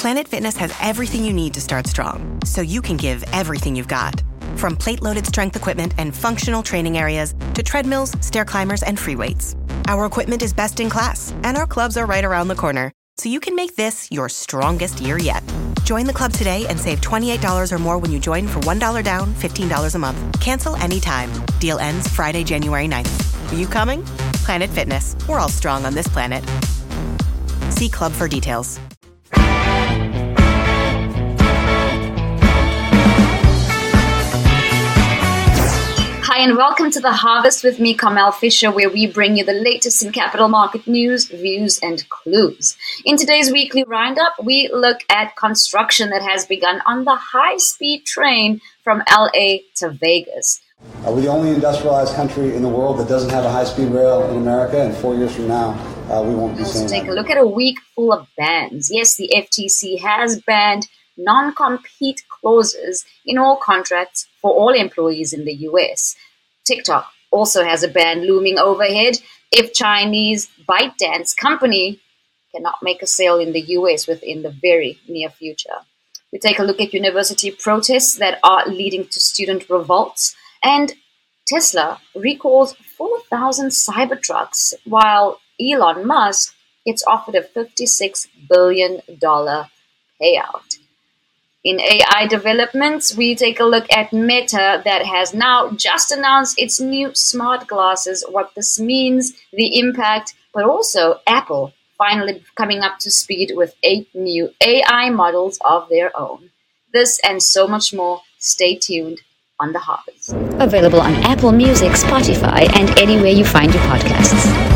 Planet Fitness has everything you need to start strong, so you can give everything you've got. From plate-loaded strength equipment and functional training areas to treadmills, stair climbers, and free weights. Our equipment is best in class, and our clubs are right around the corner, so you can make this your strongest year yet. Join the club today and save $28 or more when you join for $1 down, $15 a month. Cancel anytime. Deal ends Friday, January 9th. Are you coming? Planet Fitness. We're all strong on this planet. See club for details. Hi, and welcome to The Harvest with me, Carmel Fisher, where we bring you the latest in capital market news, views, and clues. In today's weekly roundup, we look at construction that has begun on the high-speed train from LA to Vegas. We're the only industrialized country in the world that doesn't have a high-speed rail in America, and 4 years from now, we won't be saying that. Let's take a look at a week full of bans. Yes, the FTC has banned non-compete clauses in all contracts for all employees in the US. TikTok also has a ban looming overhead if Chinese ByteDance company cannot make a sale in the US within the very near future. We take a look at university protests that are leading to student revolts, and Tesla recalls 4,000 Cybertrucks while Elon Musk gets offered a $56 billion payout. In AI developments, we take a look at Meta that has now just announced its new smart glasses, what this means, the impact, but also Apple finally coming up to speed with 8 new AI models of their own. This and so much more. Stay tuned on The Harvest. Available on Apple Music, Spotify, and anywhere you find your podcasts.